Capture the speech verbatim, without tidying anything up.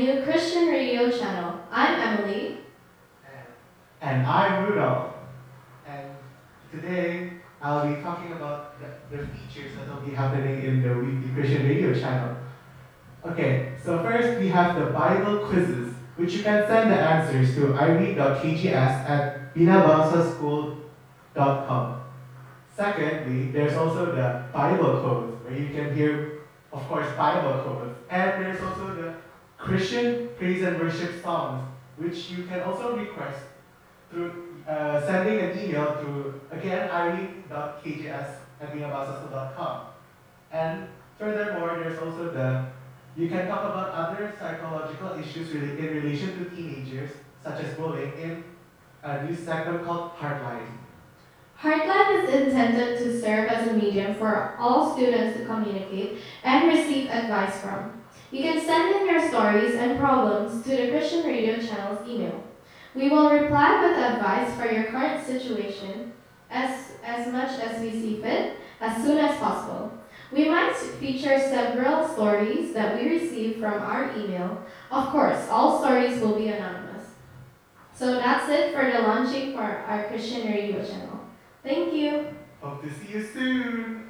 new Christian radio channel. I'm Emily. And I'm Rudolph. And today I'll be talking about the, the features that will be happening in the weekly Christian radio channel. Okay, so first we have the Bible quizzes, which you can send the answers to iread dot k g s at binabangsa school dot com. Secondly, there's also the Bible codes, where you can hear, of course, Bible codes. And there's also the Christian praise and worship songs, which you can also request through uh, sending an email to, again, iread dot k g s at binabangsa school dot com. And furthermore, there's also the, you can talk about other psychological issues in relation to teenagers, such as bullying, in a new segment called Heartline. Heartline is intended to serve as a medium for all students to communicate and receive advice from. You can send in your stories and problems to the Christian Radio channel's email. We will reply with advice for your current situation as, as much as we see fit, as soon as possible. We might feature several stories that we receive from our email. Of course, all stories will be anonymous. So that's it for the launching for our Christian Radio channel. Thank you. Hope to see you soon.